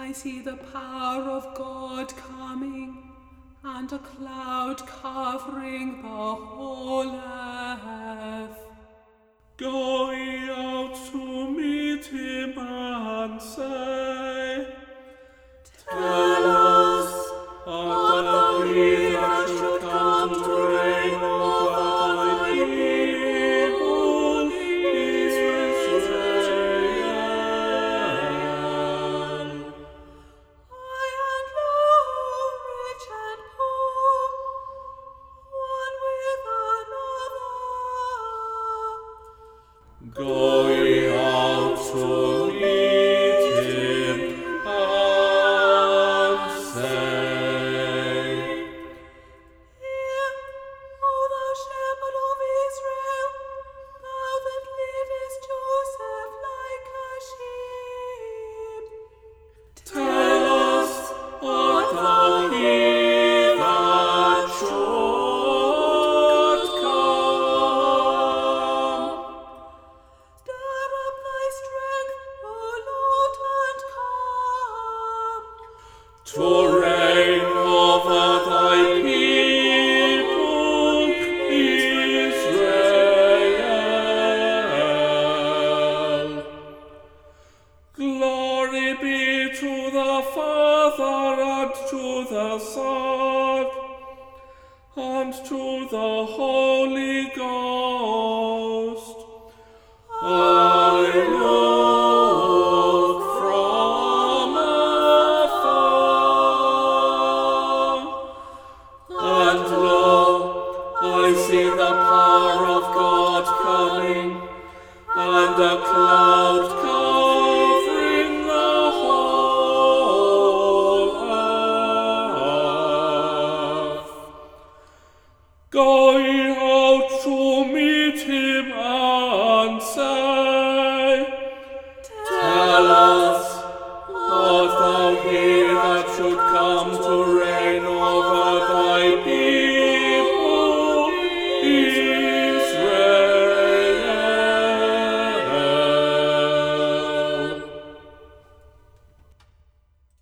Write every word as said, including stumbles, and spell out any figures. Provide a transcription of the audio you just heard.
I see the power of God coming, and a cloud covering the whole earth. Go ye out to meet him and say, Tell us, art thou he that should come to reign over thy people, Israel? I am low, rich and poor, one with another. Go ye out to meet him and say, Hear, O thou shepherd of Israel, thou that leadest Joseph like a sheep. Tell us, art thou he that should come? Stir up thy strength, O Lord, and come. To reign over thy people, Israel. Glory be to the Father, and to the Son, and to the Holy Ghost. I look from afar, and lo, I see the power of God coming, and a cloud covering the whole earth. Go